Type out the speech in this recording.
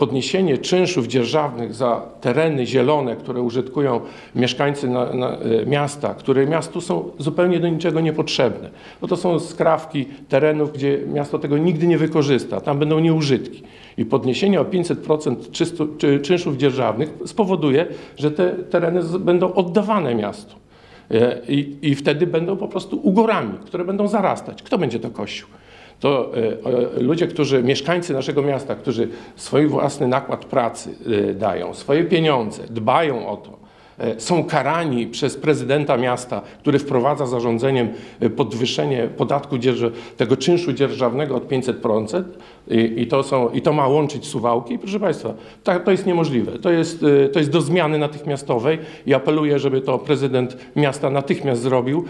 podniesienie czynszów dzierżawnych za tereny zielone, które użytkują mieszkańcy miasta, które miastu są zupełnie do niczego niepotrzebne. No to są skrawki terenów, gdzie miasto tego nigdy nie wykorzysta, tam będą nieużytki. I podniesienie o 500% czynszów dzierżawnych spowoduje, że te tereny będą oddawane miastu. I wtedy będą po prostu ugorami, które będą zarastać. Kto będzie to kosił? To ludzie, mieszkańcy naszego miasta, którzy swój własny nakład pracy dają, swoje pieniądze, dbają o to, są karani przez prezydenta miasta, który wprowadza zarządzeniem podwyższenie podatku tego czynszu dzierżawnego od 500% i to ma łączyć Suwałki. Proszę Państwa, to jest niemożliwe. To jest do zmiany natychmiastowej i apeluję, żeby to prezydent miasta natychmiast zrobił